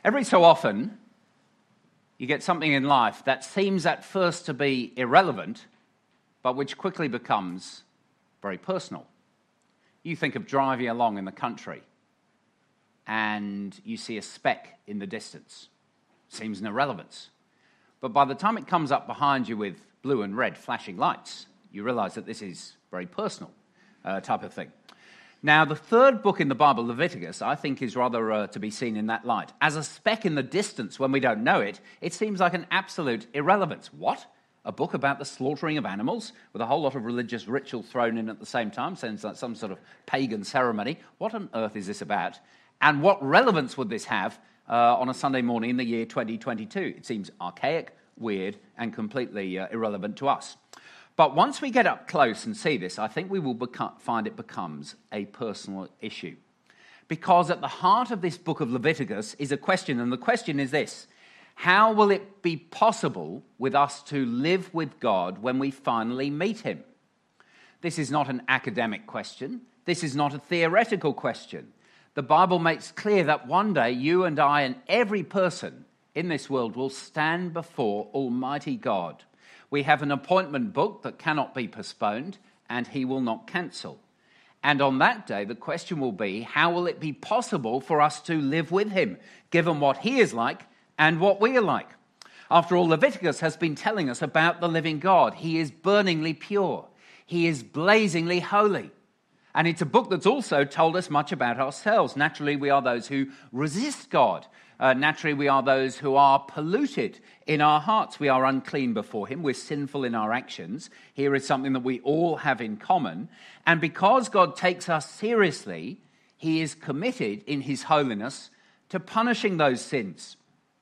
Every so often, you get something in life that seems at first to be irrelevant, but which quickly becomes very personal. You think of driving along in the country, and you see a speck in the distance. Seems an irrelevance. But by the time it comes up behind you with blue and red flashing lights, you realize that this is very personal type of thing. Now, the third book in the Bible, Leviticus, I think is rather to be seen in that light. As a speck in the distance when we don't know it, it seems like an absolute irrelevance. What? A book about the slaughtering of animals with a whole lot of religious ritual thrown in at the same time, sounds like some sort of pagan ceremony. What on earth is this about? And what relevance would this have on a Sunday morning in the year 2022? It seems archaic, weird, and completely irrelevant to us. But once we get up close and see this, I think we will find it becomes a personal issue. Because at the heart of this book of Leviticus is a question, and the question is this: how will it be possible with us to live with God when we finally meet him? This is not an academic question. This is not a theoretical question. The Bible makes clear that one day you and I and every person in this world will stand before Almighty God. We have an appointment book that cannot be postponed, and he will not cancel. And on that day, the question will be, how will it be possible for us to live with him, given what he is like and what we are like? After all, Leviticus has been telling us about the living God. He is burningly pure. He is blazingly holy. And it's a book that's also told us much about ourselves. Naturally, we are those who resist God. Naturally, we are those who are polluted in our hearts. We are unclean before him. We're sinful in our actions. Here is something that we all have in common. And because God takes us seriously, he is committed in his holiness to punishing those sins.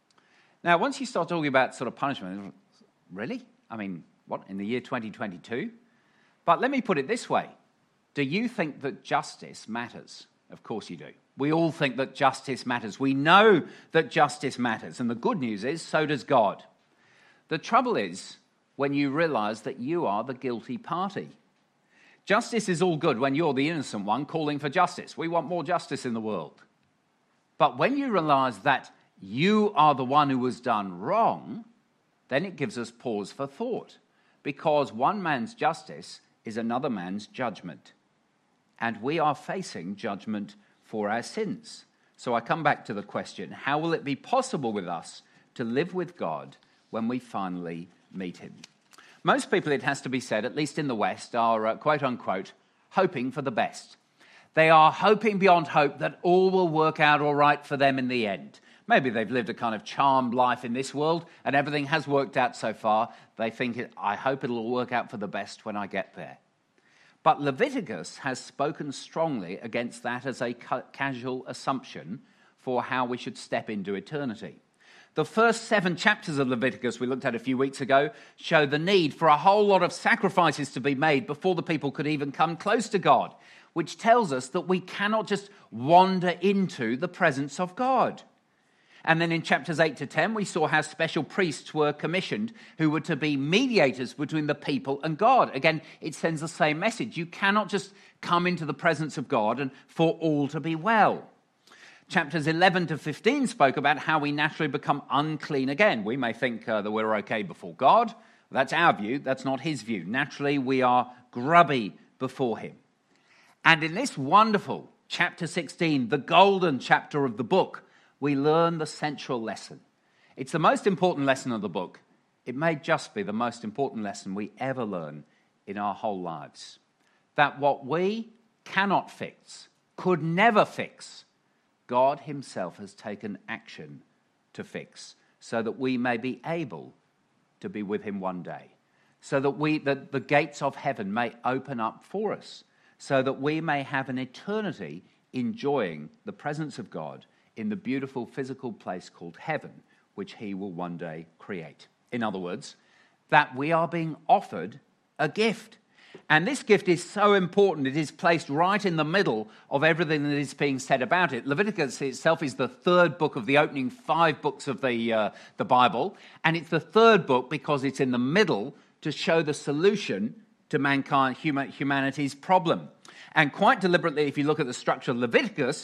Now, once you start talking about sort of punishment, really? I mean, what, in the year 2022? But let me put it this way. Do you think that justice matters? Of course you do. We all think that justice matters. We know that justice matters. And the good news is, so does God. The trouble is when you realize that you are the guilty party. Justice is all good when you're the innocent one calling for justice. We want more justice in the world. But when you realize that you are the one who was done wrong, then it gives us pause for thought. Because one man's justice is another man's judgment. And we are facing judgment for our sins. So I come back to the question, how will it be possible with us to live with God when we finally meet him? Most people, it has to be said, at least in the West, are, quote unquote, hoping for the best. They are hoping beyond hope that all will work out all right for them in the end. Maybe they've lived a kind of charmed life in this world and everything has worked out so far. They think, I hope it'll work out for the best when I get there. But Leviticus has spoken strongly against that as a casual assumption for how we should step into eternity. The first 7 chapters of Leviticus we looked at a few weeks ago show the need for a whole lot of sacrifices to be made before the people could even come close to God, which tells us that we cannot just wander into the presence of God. And then in chapters 8 to 10, we saw how special priests were commissioned who were to be mediators between the people and God. Again, it sends the same message. You cannot just come into the presence of God and for all to be well. Chapters 11 to 15 spoke about how we naturally become unclean again. We may think that we're okay before God. That's our view. That's not his view. Naturally, we are grubby before him. And in this wonderful chapter 16, the golden chapter of the book, we learn the central lesson. It's the most important lesson of the book. It may just be the most important lesson we ever learn in our whole lives. That what we cannot fix, could never fix, God himself has taken action to fix so that we may be able to be with him one day. So that the gates of heaven may open up for us. So that we may have an eternity enjoying the presence of God in the beautiful physical place called heaven, which he will one day create. In other words, that we are being offered a gift. And this gift is so important, it is placed right in the middle of everything that is being said about it. Leviticus itself is the third book of the opening 5 books of the Bible, and it's the third book because it's in the middle to show the solution to humanity's problem. And quite deliberately, if you look at the structure of Leviticus,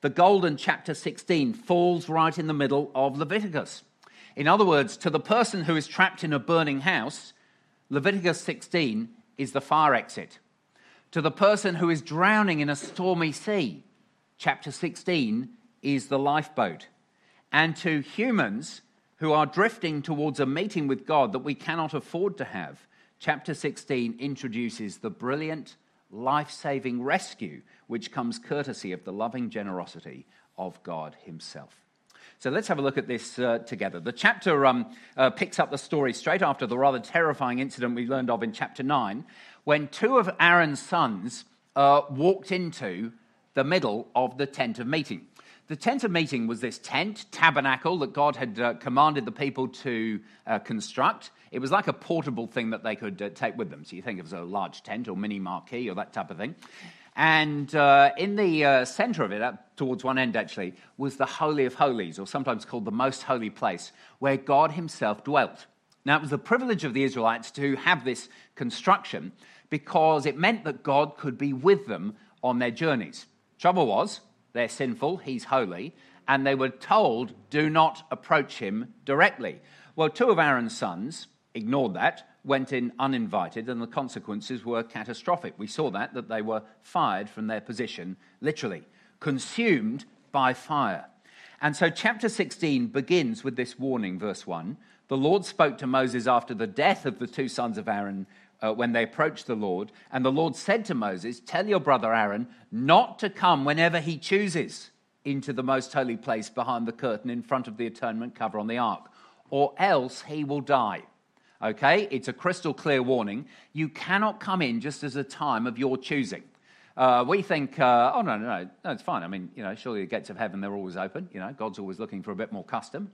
the golden chapter 16 falls right in the middle of Leviticus. In other words, to the person who is trapped in a burning house, Leviticus 16 is the fire exit. To the person who is drowning in a stormy sea, chapter 16 is the lifeboat. And to humans who are drifting towards a meeting with God that we cannot afford to have, chapter 16 introduces the brilliant, life-saving rescue which comes courtesy of the loving generosity of God himself. So let's have a look at this together. The chapter picks up the story straight after the rather terrifying incident we learned of in chapter 9, when two of Aaron's sons walked into the middle of the tent of meeting. The tent of meeting was this tent, tabernacle, that God had commanded the people to construct. It was like a portable thing that they could take with them. So you think of it as a large tent or mini marquee or that type of thing. And in the center of it, towards one end actually, was the Holy of Holies, or sometimes called the Most Holy Place, where God himself dwelt. Now, it was the privilege of the Israelites to have this construction because it meant that God could be with them on their journeys. Trouble was, they're sinful, he's holy, and they were told, do not approach him directly. Well, two of Aaron's sons ignored that, went in uninvited, and the consequences were catastrophic. We saw that they were fired from their position, literally, consumed by fire. And so chapter 16 begins with this warning, verse 1. The Lord spoke to Moses after the death of the two sons of Aaron when they approached the Lord. And the Lord said to Moses, tell your brother Aaron not to come whenever he chooses into the most holy place behind the curtain in front of the atonement cover on the ark, or else he will die. Okay, it's a crystal clear warning. You cannot come in just as a time of your choosing. We think, no, it's fine. I mean, surely the gates of heaven, they're always open. God's always looking for a bit more custom.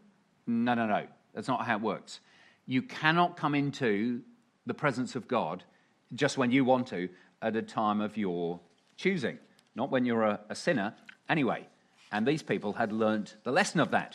No. That's not how it works. You cannot come into the presence of God just when you want to at a time of your choosing. Not when you're a sinner anyway. And these people had learnt the lesson of that.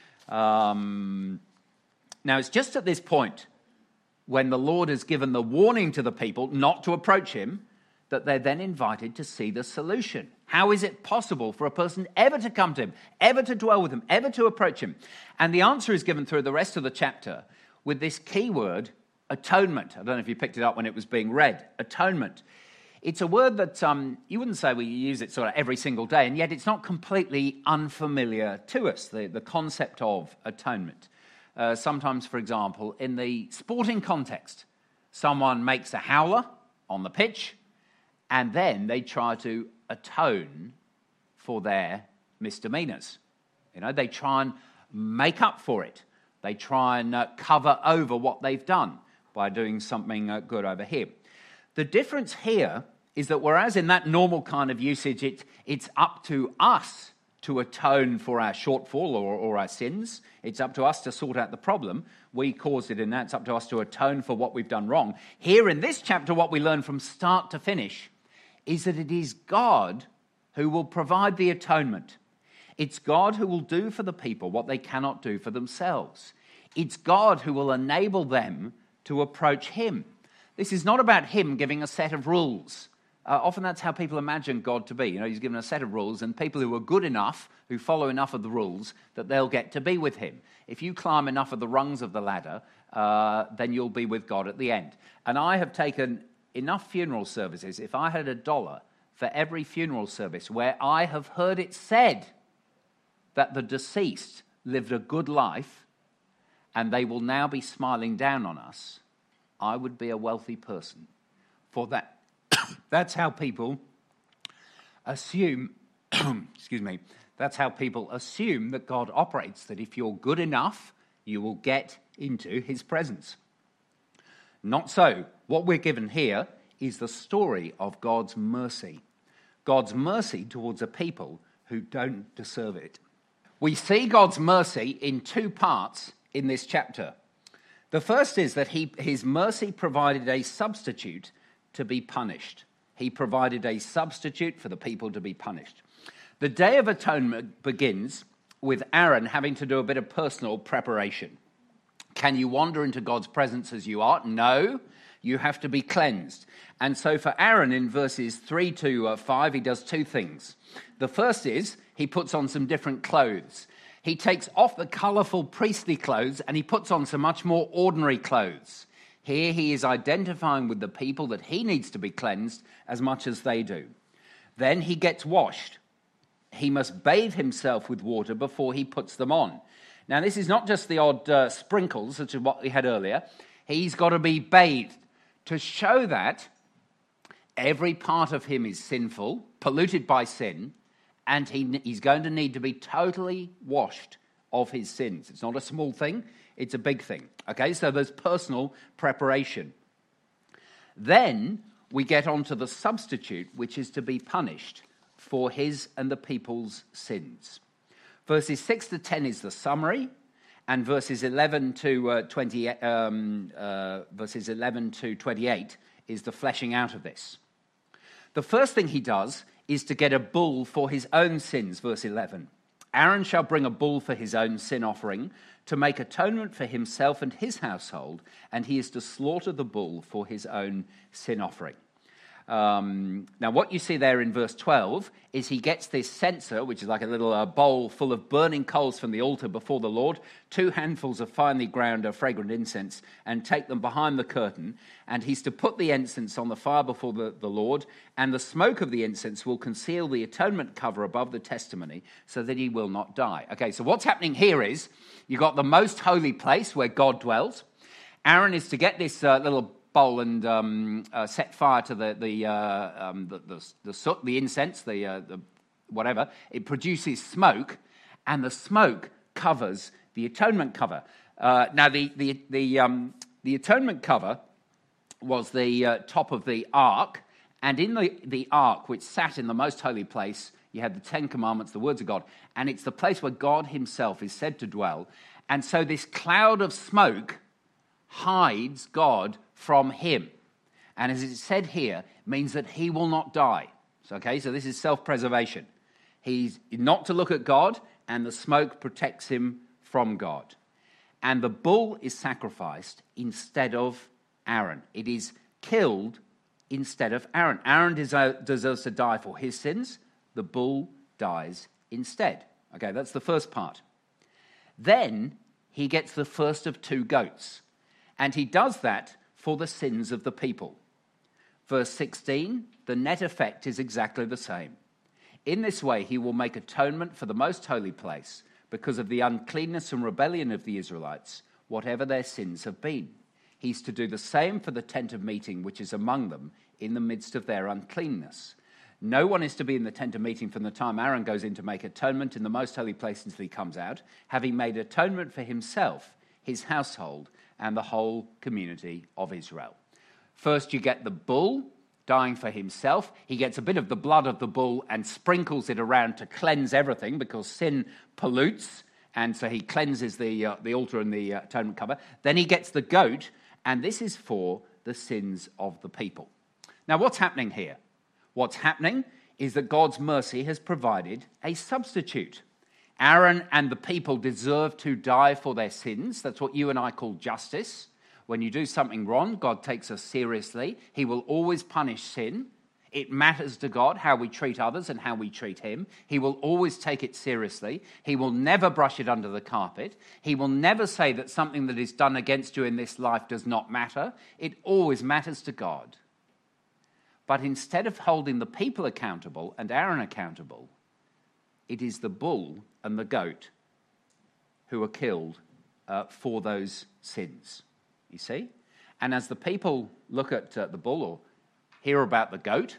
Now, it's just at this point when the Lord has given the warning to the people not to approach him, that they're then invited to see the solution. How is it possible for a person ever to come to him, ever to dwell with him, ever to approach him? And the answer is given through the rest of the chapter with this key word, atonement. I don't know if you picked it up when it was being read. Atonement. It's a word that you wouldn't say we use it sort of every single day, and yet it's not completely unfamiliar to us, the concept of atonement. Sometimes, for example, in the sporting context, someone makes a howler on the pitch and then they try to atone for their misdemeanors. They try and make up for it. They try and cover over what they've done by doing something good over here. The difference here is that whereas in that normal kind of usage, it's up to us to atone for our shortfall or our sins. It's up to us to sort out the problem. We caused it in that. It's up to us to atone for what we've done wrong. Here in this chapter, what we learn from start to finish is that it is God who will provide the atonement. It's God who will do for the people what they cannot do for themselves. It's God who will enable them to approach him. This is not about him giving a set of rules. Often that's how people imagine God to be. He's given a set of rules, and people who are good enough, who follow enough of the rules, that they'll get to be with him. If you climb enough of the rungs of the ladder, then you'll be with God at the end. And I have taken enough funeral services, if I had $1 for every funeral service where I have heard it said that the deceased lived a good life and they will now be smiling down on us, I would be a wealthy person. For that, that's how people assume, that's how people assume that God operates, that if you're good enough, you will get into his presence. Not so. What we're given here is the story of God's mercy. God's mercy towards a people who don't deserve it. We see God's mercy in two parts in this chapter. The first is that his mercy provided a substitute to be punished. He provided a substitute for the people to be punished. The Day of Atonement begins with Aaron having to do a bit of personal preparation. Can you wander into God's presence as you are? No, you have to be cleansed. And so for Aaron in verses 3 to 5, he does two things. The first is he puts on some different clothes. He takes off the colourful priestly clothes and he puts on some much more ordinary clothes. Here he is identifying with the people that he needs to be cleansed as much as they do. Then he gets washed. He must bathe himself with water before he puts them on. Now, this is not just the odd sprinkles, such as what we had earlier. He's got to be bathed to show that every part of him is sinful, polluted by sin, and he's going to need to be totally washed of his sins. It's not a small thing, it's a big thing. Okay, so there's personal preparation. Then we get on to the substitute, which is to be punished for his and the people's sins. Verses 6 to 10 is the summary, and verses 11 to 28 is the fleshing out of this. The first thing he does is to get a bull for his own sins, verse 11. Aaron shall bring a bull for his own sin offering to make atonement for himself and his household, and he is to slaughter the bull for his own sin offering. Now, what you see there in verse 12 is he gets this censer, which is like a little bowl full of burning coals from the altar before the Lord, 2 handfuls of finely ground fragrant incense, and take them behind the curtain. And he's to put the incense on the fire before the Lord, and the smoke of the incense will conceal the atonement cover above the testimony so that he will not die. Okay, so what's happening here is you've got the most holy place where God dwells. Aaron is to get this little bowl and set fire to the soot, the incense, the whatever. It produces smoke, and the smoke covers the atonement cover. Now, the atonement cover was the top of the ark, and in the ark, which sat in the most holy place, you had the 10 Commandments, the words of God, and it's the place where God himself is said to dwell. And so this cloud of smoke hides God from him. And as it's said here, means that he will not die. So this is self-preservation. He's not to look at God, and the smoke protects him from God. And the bull is sacrificed instead of Aaron. It is killed instead of Aaron. Aaron deserves to die for his sins. The bull dies instead. Okay, that's the first part. Then he gets the first of 2 goats. And he does that for the sins of the people. Verse 16, the net effect is exactly the same. In this way, he will make atonement for the most holy place because of the uncleanness and rebellion of the Israelites, whatever their sins have been. He's to do the same for the tent of meeting, which is among them in the midst of their uncleanness. No one is to be in the tent of meeting from the time Aaron goes in to make atonement in the most holy place until he comes out, having made atonement for himself, his household, and the whole community of Israel. First, you get the bull dying for himself. He gets a bit of the blood of the bull and sprinkles it around to cleanse everything because sin pollutes, and so he cleanses the altar and the atonement cover. Then he gets the goat, and this is for the sins of the people. Now, what's happening here? What's happening is that God's mercy has provided a substitute. Aaron and the people deserve to die for their sins. That's what you and I call justice. When you do something wrong, God takes us seriously. He will always punish sin. It matters to God how we treat others and how we treat him. He will always take it seriously. He will never brush it under the carpet. He will never say that something that is done against you in this life does not matter. It always matters to God. But instead of holding the people accountable and Aaron accountable, it is the bull and the goat who are killed for those sins, you see? And as the people look at the bull or hear about the goat,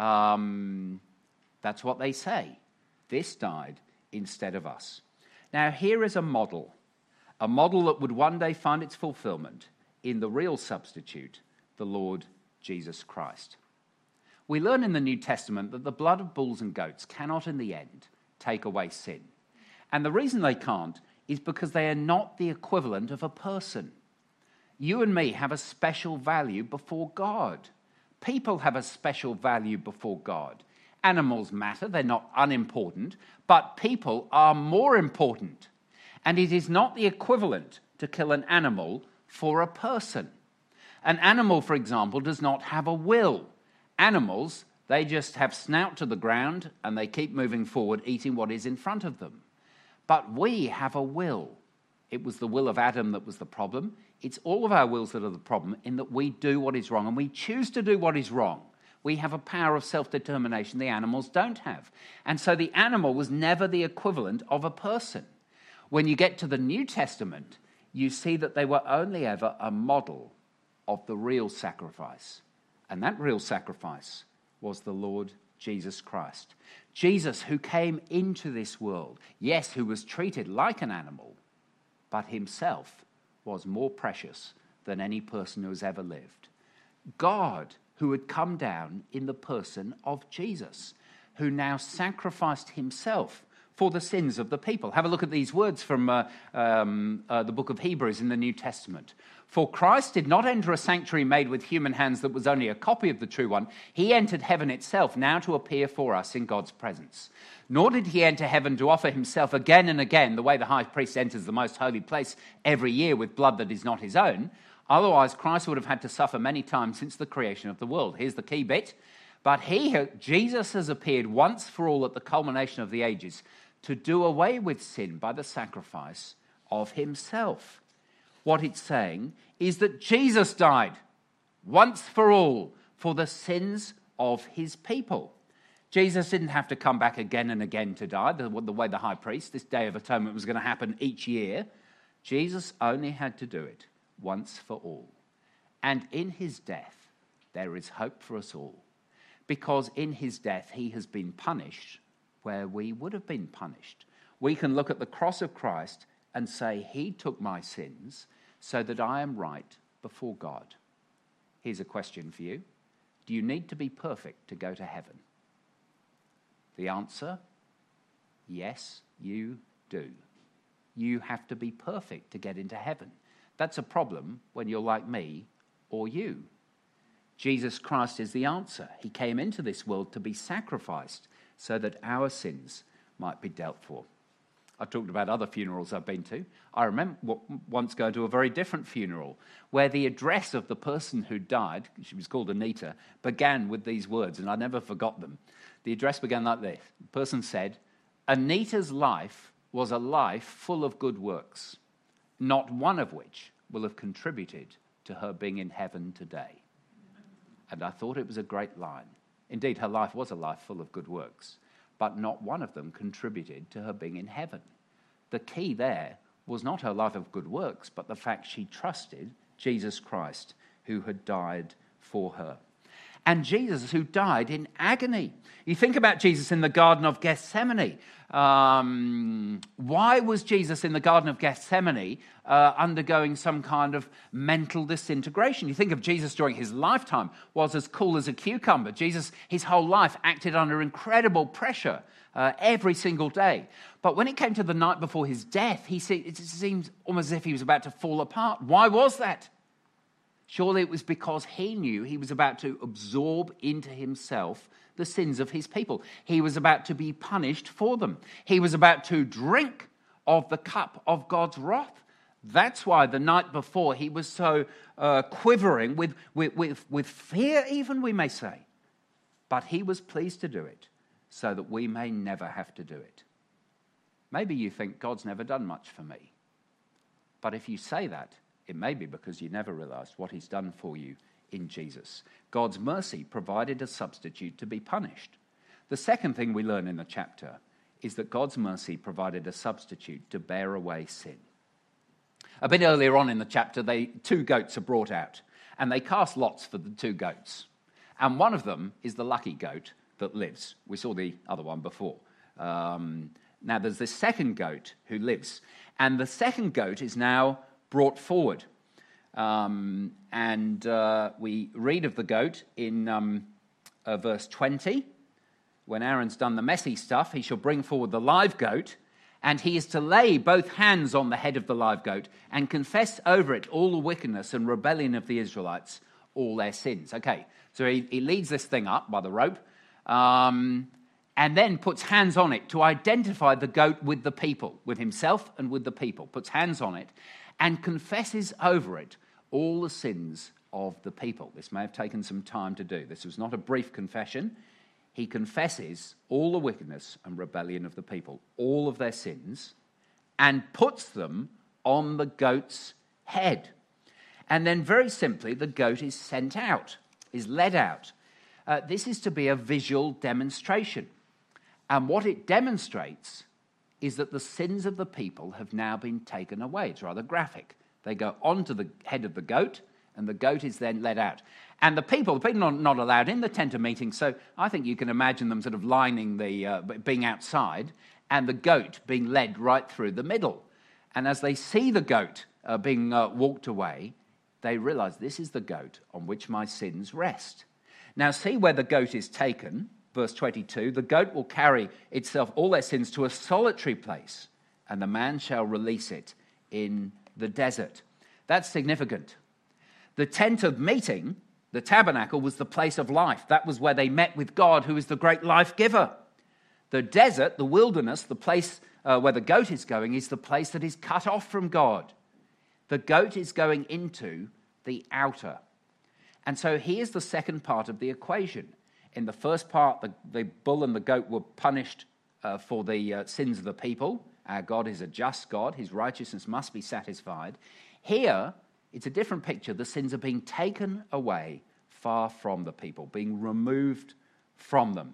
that's what they say. This died instead of us. Now, here is a model that would one day find its fulfillment in the real substitute, the Lord Jesus Christ. We learn in the New Testament that the blood of bulls and goats cannot in the end take away sin. And the reason they can't is because they are not the equivalent of a person. You and me have a special value before God. People have a special value before God. Animals matter, they're not unimportant, but people are more important. And it is not the equivalent to kill an animal for a person. An animal, for example, does not have a will. Animals They just have snout to the ground and they keep moving forward, eating what is in front of them. But we have a will. It was the will of Adam that was the problem. It's all of our wills that are the problem, in that we do what is wrong and we choose to do what is wrong. We have a power of self-determination the animals don't have. And so the animal was never the equivalent of a person. When you get to the New Testament, you see that they were only ever a model of the real sacrifice. And that real sacrifice was the Lord Jesus Christ. Jesus, who came into this world, yes, who was treated like an animal, but himself was more precious than any person who has ever lived. God, who had come down in the person of Jesus, who now sacrificed himself for the sins of the people. Have a look at these words from the book of Hebrews in the New Testament. For Christ did not enter a sanctuary made with human hands that was only a copy of the true one. He entered heaven itself, now to appear for us in God's presence. Nor did he enter heaven to offer himself again and again, the way the high priest enters the most holy place every year with blood that is not his own. Otherwise, Christ would have had to suffer many times since the creation of the world. Here's the key bit. But Jesus has appeared once for all at the culmination of the ages to do away with sin by the sacrifice of himself. What it's saying is that Jesus died once for all for the sins of his people. Jesus didn't have to come back again and again to die, the way the high priest, this Day of Atonement, was going to happen each year. Jesus only had to do it once for all. And in his death, there is hope for us all. Because in his death, he has been punished where we would have been punished. We can look at the cross of Christ and say, he took my sins so that I am right before God. Here's a question for you. Do you need to be perfect to go to heaven? The answer, yes, you do. You have to be perfect to get into heaven. That's a problem when you're like me or you. Jesus Christ is the answer. He came into this world to be sacrificed so that our sins might be dealt for. I talked about other funerals I've been to. I remember once going to a very different funeral where the address of the person who died, she was called Anita, began with these words, and I never forgot them. The address began like this. The person said, Anita's life was a life full of good works, not one of which will have contributed to her being in heaven today. And I thought it was a great line. Indeed, her life was a life full of good works, but not one of them contributed to her being in heaven. The key there was not her life of good works, but the fact she trusted Jesus Christ, who had died for her. And Jesus, who died in agony. You think about Jesus in the Garden of Gethsemane. Why was Jesus in the Garden of Gethsemane undergoing some kind of mental disintegration? You think of Jesus during his lifetime, was as cool as a cucumber. Jesus, his whole life, acted under incredible pressure every single day. But when it came to the night before his death, it seemed almost as if he was about to fall apart. Why was that? Surely it was because he knew he was about to absorb into himself the sins of his people. He was about to be punished for them. He was about to drink of the cup of God's wrath. That's why the night before he was so quivering with fear, even, we may say. But he was pleased to do it so that we may never have to do it. Maybe you think God's never done much for me. But if you say that, it may be because you never realized what he's done for you in Jesus. God's mercy provided a substitute to be punished. The second thing we learn in the chapter is that God's mercy provided a substitute to bear away sin. A bit earlier on in the chapter, two goats are brought out, and they cast lots for the two goats. And one of them is the lucky goat that lives. We saw the other one before. Now there's this second goat who lives, and the second goat is now brought forward. We read of the goat in verse 20. When Aaron's done the messy stuff, he shall bring forward the live goat, and he is to lay both hands on the head of the live goat and confess over it all the wickedness and rebellion of the Israelites, all their sins. Okay, so he leads this thing up by the rope, and then puts hands on it to identify the goat with the people, with himself and with the people, puts hands on it, and confesses over it all the sins of the people. This may have taken some time to do. This was not a brief confession. he confesses all the wickedness and rebellion of the people, all of their sins, and puts them on the goat's head. And then very simply, the goat is sent out, is led out. This is to be a visual demonstration. And what it demonstrates is that the sins of the people have now been taken away. It's rather graphic. They go onto the head of the goat, and the goat is then led out. And the people are not allowed in the tent of meeting, so I think you can imagine them sort of lining being outside, and the goat being led right through the middle. And as they see the goat being walked away, they realize this is the goat on which my sins rest. Now see where the goat is taken. Verse 22, the goat will carry itself all their sins to a solitary place, and the man shall release it in the desert. That's significant. The tent of meeting, the tabernacle, was the place of life. That was where they met with God, who is the great life giver. The desert, the wilderness, the place where the goat is going, is the place that is cut off from God. The goat is going into the outer. And so here's the second part of the equation. In the first part, the bull and the goat were punished for the sins of the people. Our God is a just God. His righteousness must be satisfied. Here, it's a different picture. The sins are being taken away far from the people, being removed from them.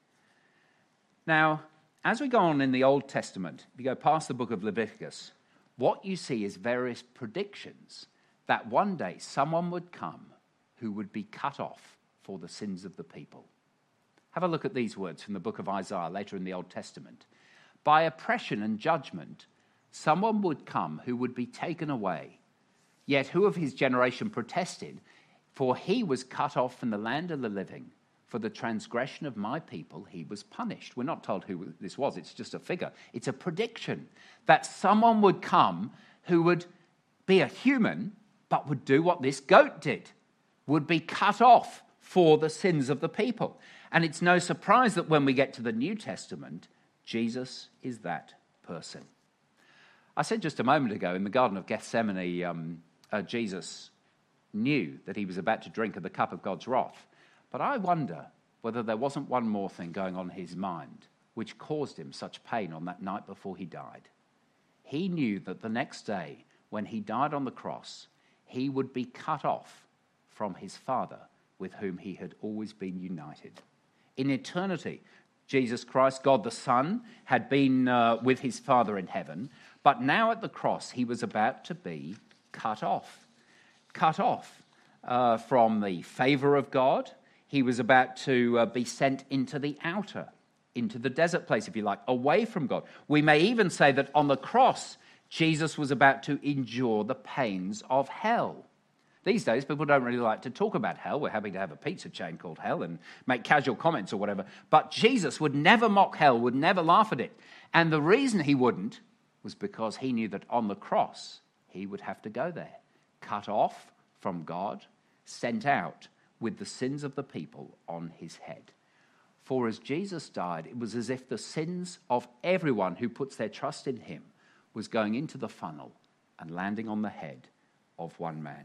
Now, as we go on in the Old Testament, if you go past the book of Leviticus, what you see is various predictions that one day someone would come who would be cut off for the sins of the people. Have a look at these words from the book of Isaiah, later in the Old Testament. By oppression and judgment, someone would come who would be taken away. Yet who of his generation protested? For he was cut off from the land of the living. For the transgression of my people, he was punished. We're not told who this was. It's just a figure. It's a prediction that someone would come who would be a human, but would do what this goat did, would be cut off for the sins of the people. And it's no surprise that when we get to the New Testament, Jesus is that person. I said just a moment ago in the Garden of Gethsemane, Jesus knew that he was about to drink of the cup of God's wrath. But I wonder whether there wasn't one more thing going on in his mind which caused him such pain on that night before he died. He knew that the next day, when he died on the cross, he would be cut off from his Father with whom he had always been united. In eternity, Jesus Christ, God the Son, had been with his Father in heaven, but now at the cross he was about to be cut off from the favor of God. He was about to be sent into the outer, into the desert place, if you like, away from God. We may even say that on the cross, Jesus was about to endure the pains of hell. These days, people don't really like to talk about hell. We're happy to have a pizza chain called hell and make casual comments or whatever. But Jesus would never mock hell, would never laugh at it. And the reason he wouldn't was because he knew that on the cross, he would have to go there, cut off from God, sent out with the sins of the people on his head. For as Jesus died, it was as if the sins of everyone who puts their trust in him was going into the funnel and landing on the head of one man.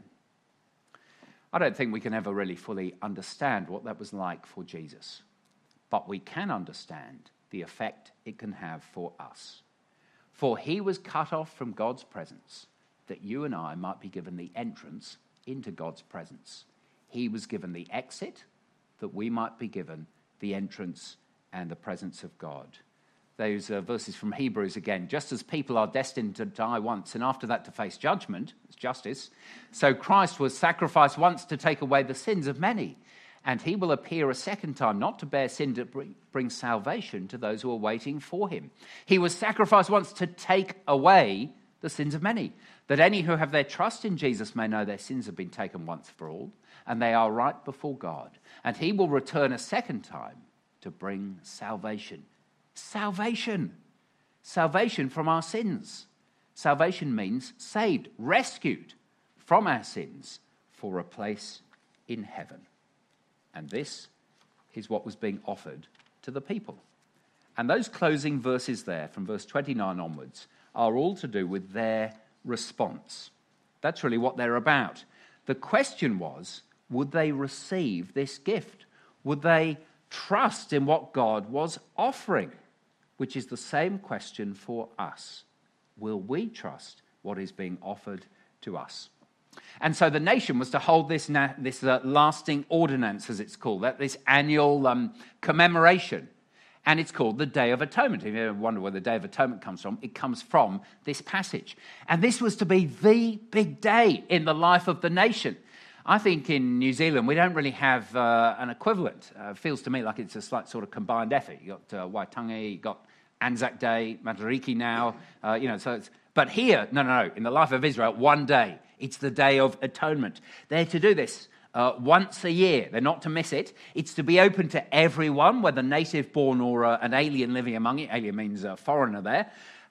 I don't think we can ever really fully understand what that was like for Jesus, but we can understand the effect it can have for us. For he was cut off from God's presence, that you and I might be given the entrance into God's presence. He was given the exit, that we might be given the entrance and the presence of God. Those verses from Hebrews again. Just as people are destined to die once and after that to face judgment, it's justice, so Christ was sacrificed once to take away the sins of many. And he will appear a second time, not to bear sin, to bring salvation to those who are waiting for him. He was sacrificed once to take away the sins of many, that any who have their trust in Jesus may know their sins have been taken once for all, and they are right before God. And he will return a second time to bring salvation. Salvation from our sins. Salvation means saved, rescued from our sins for a place in heaven. And this is what was being offered to the people. And those closing verses there, from verse 29 onwards, are all to do with their response. That's really what they're about. The question was, would they receive this gift? Would they trust in what God was offering, which is the same question for us. Will we trust what is being offered to us? And so the nation was to hold this lasting ordinance, as it's called, this annual commemoration. And it's called the Day of Atonement. If you ever wonder where the Day of Atonement comes from, it comes from this passage. And this was to be the big day in the life of the nation. I think in New Zealand, we don't really have an equivalent. It feels to me like it's a slight sort of combined effort. You've got Waitangi, you've got Anzac Day, Matariki now, but here, no. In the life of Israel, one day. It's the Day of Atonement. They're to do this once a year. They're not to miss it. It's to be open to everyone, whether native-born or an alien living among it. Alien means a foreigner there.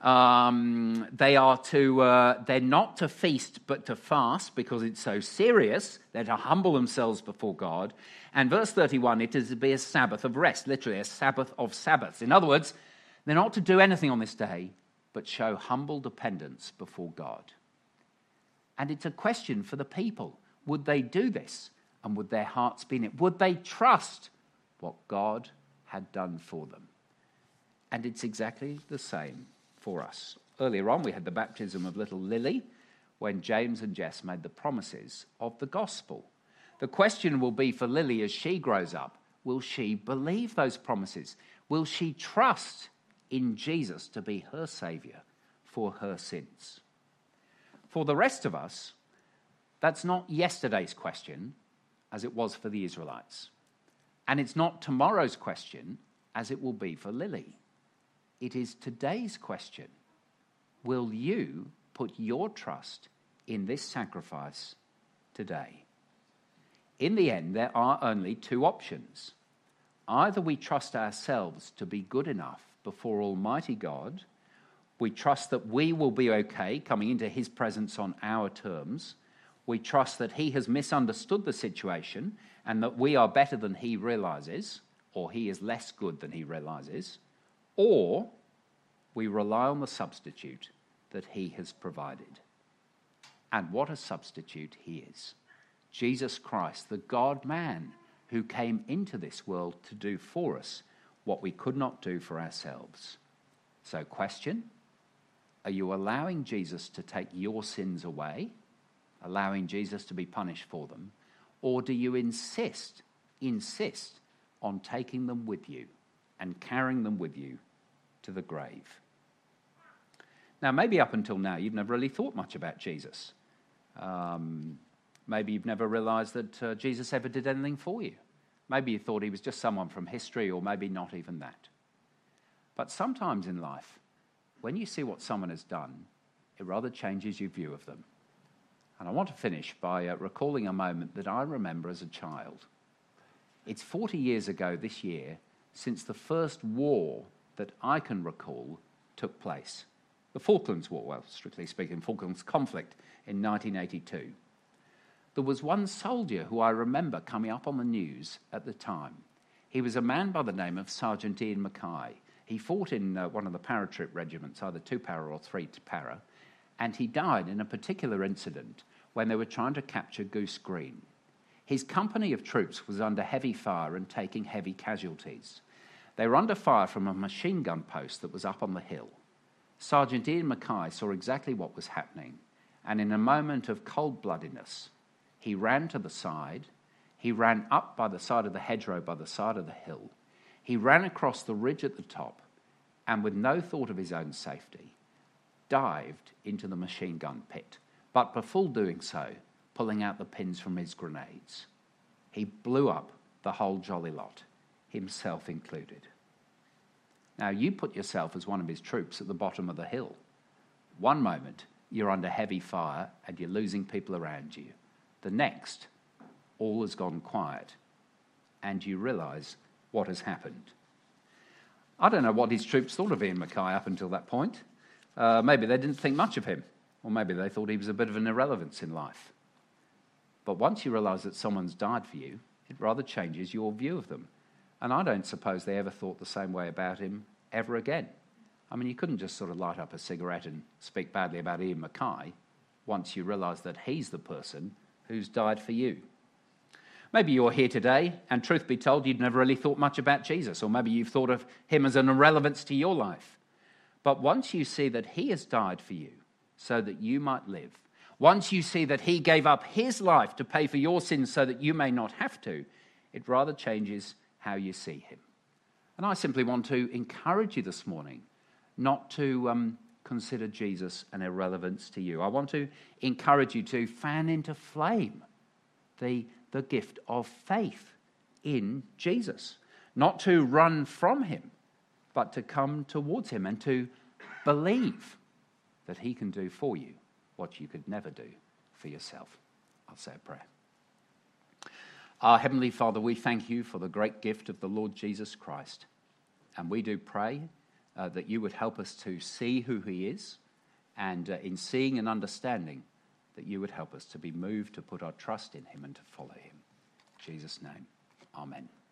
They're not to feast, but to fast because it's so serious. They're to humble themselves before God. And verse 31, it is to be a Sabbath of rest, literally a Sabbath of Sabbaths. In other words, they're not to do anything on this day, but show humble dependence before God. And it's a question for the people. Would they do this? And would their hearts be in it? Would they trust what God had done for them? And it's exactly the same for us. Earlier on, we had the baptism of little Lily when James and Jess made the promises of the gospel. The question will be for Lily as she grows up, will she believe those promises? Will she trust in Jesus to be her saviour for her sins? For the rest of us, that's not yesterday's question as it was for the Israelites. And it's not tomorrow's question as it will be for Lily. It is today's question. Will you put your trust in this sacrifice today? In the end, there are only two options. Either we trust ourselves to be good enough before Almighty God. We trust that we will be okay coming into his presence on our terms. We trust that he has misunderstood the situation and that we are better than he realizes, or he is less good than he realizes. Or we rely on the substitute that he has provided. And what a substitute he is. Jesus Christ, the God-man who came into this world to do for us what we could not do for ourselves. So question, are you allowing Jesus to take your sins away, allowing Jesus to be punished for them, or do you insist on taking them with you and carrying them with you to the grave? Now, maybe up until now, you've never really thought much about Jesus. Maybe you've never realised that Jesus ever did anything for you. Maybe you thought he was just someone from history, or maybe not even that. But sometimes in life, when you see what someone has done, it rather changes your view of them. And I want to finish by recalling a moment that I remember as a child. It's 40 years ago this year since the first war that I can recall took place. The Falklands War, well, strictly speaking, Falklands conflict in 1982. There was one soldier who I remember coming up on the news at the time. He was a man by the name of Sergeant Ian Mackay. He fought in one of the paratroop regiments, either 2 para or 3 para, and he died in a particular incident when they were trying to capture Goose Green. His company of troops was under heavy fire and taking heavy casualties. They were under fire from a machine gun post that was up on the hill. Sergeant Ian Mackay saw exactly what was happening, and in a moment of cold-bloodedness, he ran to the side, he ran up by the side of the hedgerow by the side of the hill, he ran across the ridge at the top, and with no thought of his own safety, dived into the machine gun pit, but before doing so, pulling out the pins from his grenades. He blew up the whole jolly lot, himself included. Now, you put yourself as one of his troops at the bottom of the hill. One moment, you're under heavy fire and you're losing people around you. The next, all has gone quiet, and you realise what has happened. I don't know what his troops thought of Ian Mackay up until that point. Maybe they didn't think much of him, or maybe they thought he was a bit of an irrelevance in life. But once you realise that someone's died for you, it rather changes your view of them. And I don't suppose they ever thought the same way about him ever again. I mean, you couldn't just sort of light up a cigarette and speak badly about Ian Mackay once you realise that he's the person who's died for you. Maybe you're here today, and truth be told, you'd never really thought much about Jesus, or maybe you've thought of him as an irrelevance to your life. But once you see that he has died for you so that you might live, once you see that he gave up his life to pay for your sins so that you may not have to, it rather changes how you see him. And I simply want to encourage you this morning not to consider Jesus an irrelevance to you. I want to encourage you to fan into flame the gift of faith in Jesus. Not to run from him, but to come towards him and to believe that he can do for you what you could never do for yourself. I'll say a prayer. Our Heavenly Father, we thank you for the great gift of the Lord Jesus Christ. And we do pray that you would help us to see who he is, and in seeing and understanding, that you would help us to be moved to put our trust in him and to follow him. In Jesus' name, amen.